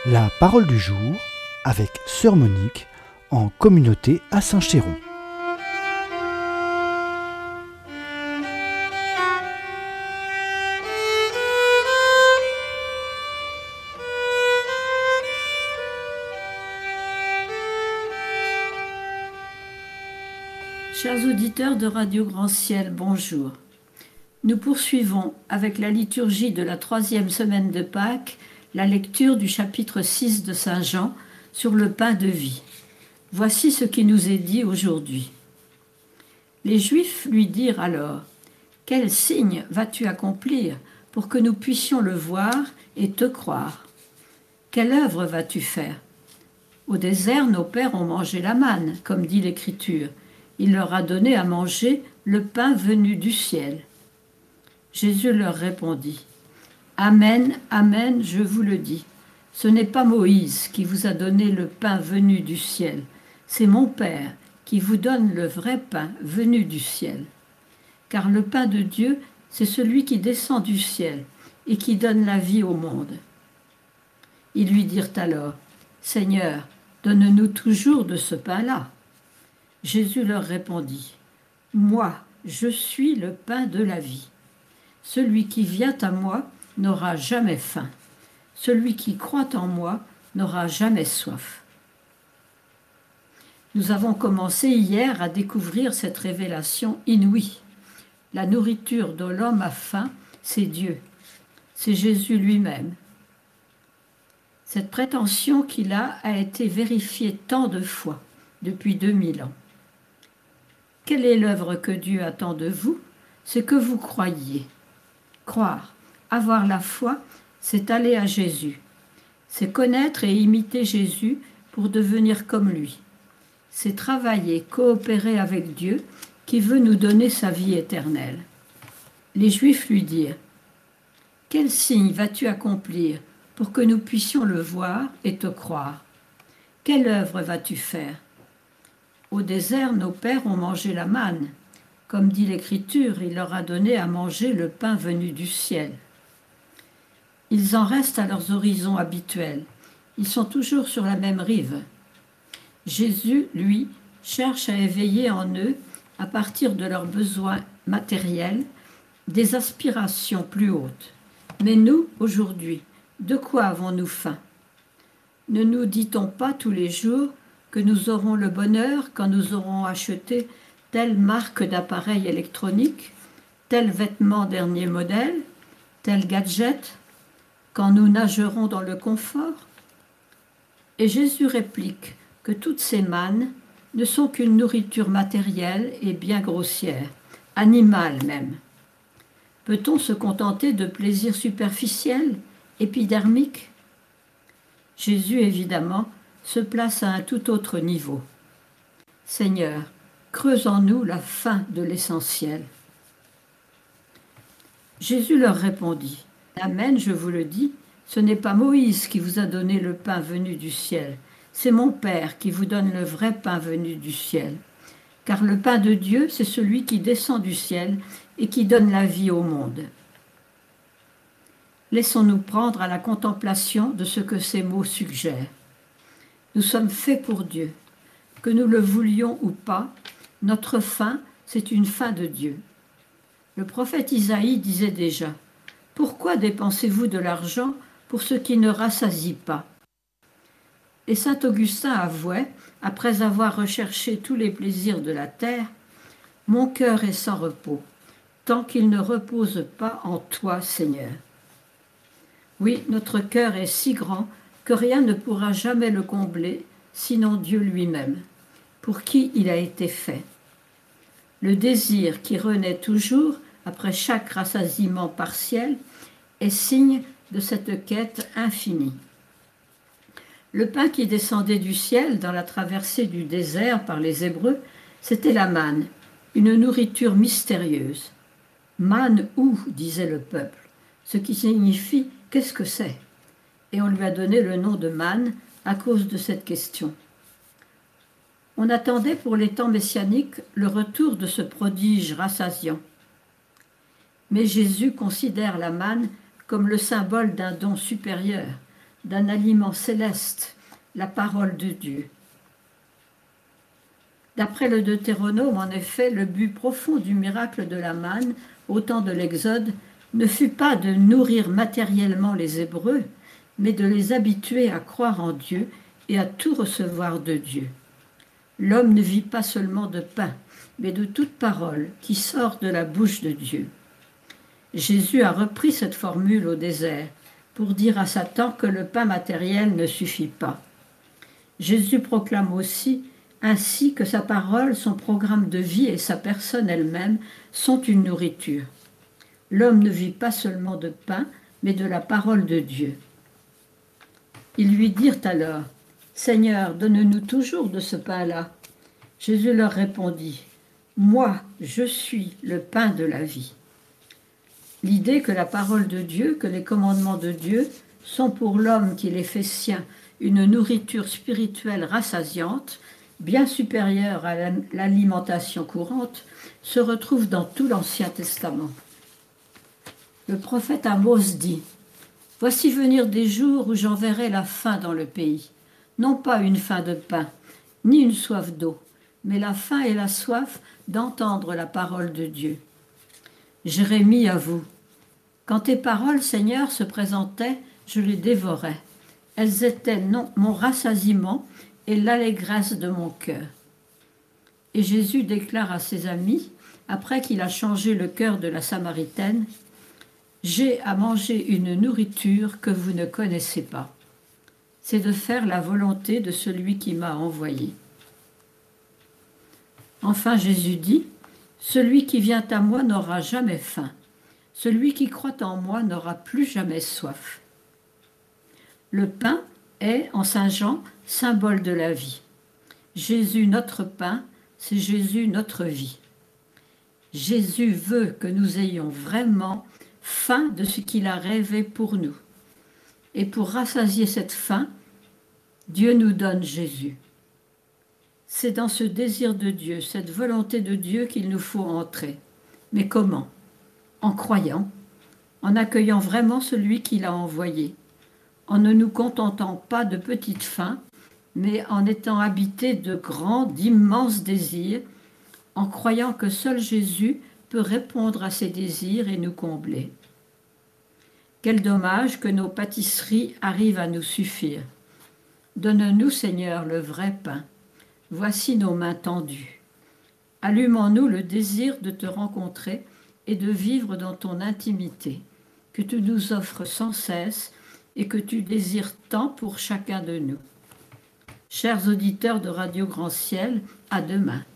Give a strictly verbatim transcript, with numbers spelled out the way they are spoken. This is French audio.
La parole du jour avec Sœur Monique en communauté à Saint-Chéron. Chers auditeurs de Radio Grand Ciel, bonjour. Nous poursuivons avec la liturgie de la troisième semaine de Pâques la lecture du chapitre six de Saint Jean sur le pain de vie. Voici ce qui nous est dit aujourd'hui. Les Juifs lui dirent alors : « Quel signe vas-tu accomplir pour que nous puissions le voir et te croire ? Quelle œuvre vas-tu faire ? Au désert, nos pères ont mangé la manne, comme dit l'Écriture. Il leur a donné à manger le pain venu du ciel. » Jésus leur répondit : « Amen, amen, je vous le dis. Ce n'est pas Moïse qui vous a donné le pain venu du ciel. C'est mon Père qui vous donne le vrai pain venu du ciel. Car le pain de Dieu, c'est celui qui descend du ciel et qui donne la vie au monde. » Ils lui dirent alors : « Seigneur, donne-nous toujours de ce pain-là. » Jésus leur répondit : « Moi, je suis le pain de la vie. Celui qui vient à moi n'aura jamais faim. Celui qui croit en moi n'aura jamais soif. » Nous avons commencé hier à découvrir cette révélation inouïe. La nourriture dont l'homme a faim, c'est Dieu. C'est Jésus lui-même. Cette prétention qu'il a a été vérifiée tant de fois, depuis deux mille ans. Quelle est l'œuvre que Dieu attend de vous ? C'est que vous croyiez. Croire, avoir la foi, c'est aller à Jésus. C'est connaître et imiter Jésus pour devenir comme lui. C'est travailler, coopérer avec Dieu qui veut nous donner sa vie éternelle. Les Juifs lui dirent : « Quel signe vas-tu accomplir pour que nous puissions le voir et te croire ? Quelle œuvre vas-tu faire ? Au désert, nos pères ont mangé la manne. Comme dit l'Écriture, il leur a donné à manger le pain venu du ciel. » Ils en restent à leurs horizons habituels. Ils sont toujours sur la même rive. Jésus, lui, cherche à éveiller en eux, à partir de leurs besoins matériels, des aspirations plus hautes. Mais nous, aujourd'hui, de quoi avons-nous faim ? Ne nous dit-on pas tous les jours que nous aurons le bonheur quand nous aurons acheté telle marque d'appareil électronique, tel vêtement dernier modèle, tel gadget, quand nous nagerons dans le confort ? Et Jésus réplique que toutes ces mannes ne sont qu'une nourriture matérielle et bien grossière, animale même. Peut-on se contenter de plaisirs superficiels, épidermiques ? Jésus, évidemment, se place à un tout autre niveau. Seigneur, creuse en nous la faim de l'essentiel. Jésus leur répondit : « Amen, je vous le dis, ce n'est pas Moïse qui vous a donné le pain venu du ciel, c'est mon Père qui vous donne le vrai pain venu du ciel. Car le pain de Dieu, c'est celui qui descend du ciel et qui donne la vie au monde. » Laissons-nous prendre à la contemplation de ce que ces mots suggèrent. Nous sommes faits pour Dieu. Que nous le voulions ou pas, notre faim, c'est une faim de Dieu. Le prophète Isaïe disait déjà : « Pourquoi dépensez-vous de l'argent pour ce qui ne rassasie pas ?» Et saint Augustin avouait, après avoir recherché tous les plaisirs de la terre : « Mon cœur est sans repos, tant qu'il ne repose pas en toi, Seigneur. » Oui, notre cœur est si grand que rien ne pourra jamais le combler, sinon Dieu lui-même, pour qui il a été fait. Le désir qui renaît toujours, après chaque rassasiement partiel, est signe de cette quête infinie. Le pain qui descendait du ciel dans la traversée du désert par les Hébreux, c'était la manne, une nourriture mystérieuse. « Manne où ?» disait le peuple, ce qui signifie « qu'est-ce que c'est ?» Et on lui a donné le nom de manne à cause de cette question. On attendait pour les temps messianiques le retour de ce prodige rassasiant. Mais Jésus considère la manne comme le symbole d'un don supérieur, d'un aliment céleste, la parole de Dieu. D'après le Deutéronome, en effet, le but profond du miracle de la manne, au temps de l'Exode, ne fut pas de nourrir matériellement les Hébreux, mais de les habituer à croire en Dieu et à tout recevoir de Dieu. L'homme ne vit pas seulement de pain, mais de toute parole qui sort de la bouche de Dieu. Jésus a repris cette formule au désert pour dire à Satan que le pain matériel ne suffit pas. Jésus proclame aussi ainsi que sa parole, son programme de vie et sa personne elle-même sont une nourriture. L'homme ne vit pas seulement de pain, mais de la parole de Dieu. Ils lui dirent alors, « Seigneur, donne-nous toujours de ce pain-là. » Jésus leur répondit, « Moi, je suis le pain de la vie. » L'idée que la parole de Dieu, que les commandements de Dieu sont pour l'homme qui les fait sien une nourriture spirituelle rassasiante, bien supérieure à l'alimentation courante, se retrouve dans tout l'Ancien Testament. Le prophète Amos dit « Voici venir des jours où j'enverrai la faim dans le pays, non pas une faim de pain, ni une soif d'eau, mais la faim et la soif d'entendre la parole de Dieu. Jérémie avoue, quand tes paroles, Seigneur, se présentaient, je les dévorais. Elles étaient non, mon rassasiement et l'allégresse de mon cœur. » Et Jésus déclare à ses amis, après qu'il a changé le cœur de la Samaritaine, « J'ai à manger une nourriture que vous ne connaissez pas. C'est de faire la volonté de celui qui m'a envoyé. » Enfin Jésus dit, « Celui qui vient à moi n'aura jamais faim. Celui qui croit en moi n'aura plus jamais soif. » Le pain est, en Saint Jean, symbole de la vie. Jésus, notre pain, c'est Jésus, notre vie. Jésus veut que nous ayons vraiment faim de ce qu'il a rêvé pour nous. Et pour rassasier cette faim, Dieu nous donne Jésus. C'est dans ce désir de Dieu, cette volonté de Dieu qu'il nous faut entrer. Mais comment ? En croyant, en accueillant vraiment celui qu'il a envoyé, en ne nous contentant pas de petites faims, mais en étant habités de grands, d'immenses désirs, en croyant que seul Jésus peut répondre à ces désirs et nous combler. Quel dommage que nos pâtisseries arrivent à nous suffire. Donne-nous, Seigneur, le vrai pain. Voici nos mains tendues. Allume en nous le désir de te rencontrer et de vivre dans ton intimité, que tu nous offres sans cesse et que tu désires tant pour chacun de nous. Chers auditeurs de Radio Grand Ciel, à demain.